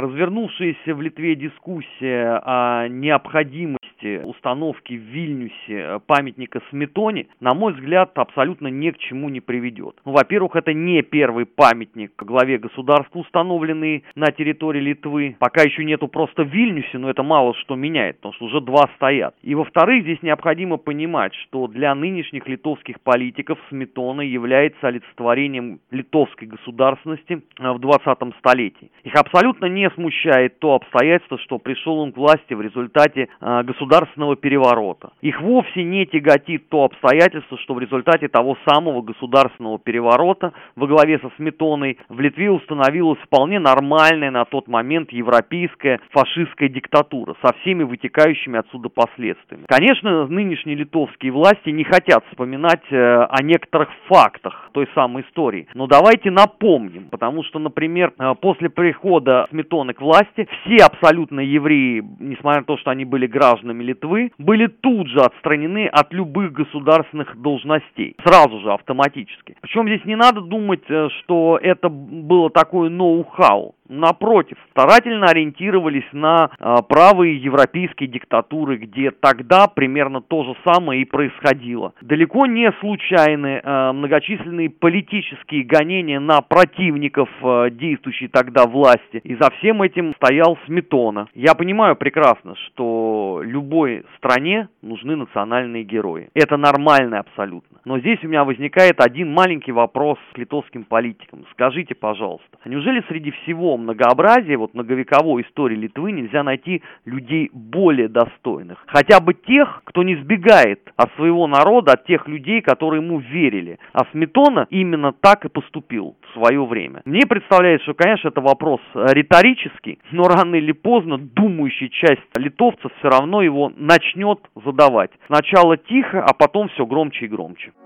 Развернувшаяся в Литве дискуссия о необходимости установки в Вильнюсе памятника Сметоне, на мой взгляд, абсолютно ни к чему не приведет. Во-первых, это не первый памятник главе государства, установленный на территории Литвы. Пока еще нету просто в Вильнюсе, но это мало что меняет, потому что уже два стоят. И во-вторых, здесь необходимо понимать, что для нынешних литовских политиков Сметона является олицетворением литовской государственности в 20 столетии. Их абсолютно не смущает то обстоятельство, что пришел он к власти в результате государственного переворота. Их вовсе не тяготит то обстоятельство, что в результате того самого государственного переворота во главе со Сметоной в Литве установилась вполне нормальная на тот момент европейская фашистская диктатура со всеми вытекающими отсюда последствиями. Конечно, нынешние литовские власти не хотят вспоминать о некоторых фактах той самой истории, но давайте напомним, потому что, например, после прихода Сметоны к власти все абсолютно евреи, несмотря на то, что они были гражданами Литвы, были тут же отстранены от любых государственных должностей, сразу же, автоматически. Причем здесь не надо думать, что это было такое ноу-хау. Напротив, старательно ориентировались на правые европейские диктатуры, где тогда примерно то же самое и происходило. Далеко не случайны многочисленные политические гонения на противников действующей тогда власти. И за всем этим стоял Сметона. Я понимаю прекрасно, что любой стране нужны национальные герои. Это нормально абсолютно. Но здесь у меня возникает один маленький вопрос к литовским политикам. Скажите, пожалуйста, неужели среди всего многообразия, многовековой истории Литвы нельзя найти людей более достойных? Хотя бы тех, кто не сбегает от своего народа, от тех людей, которые ему верили. А Сметона именно так и поступил в свое время. Мне представляется, что, конечно, это вопрос риторический, но рано или поздно думающая часть литовцев все равно его начнет задавать. Сначала тихо, а потом все громче и громче.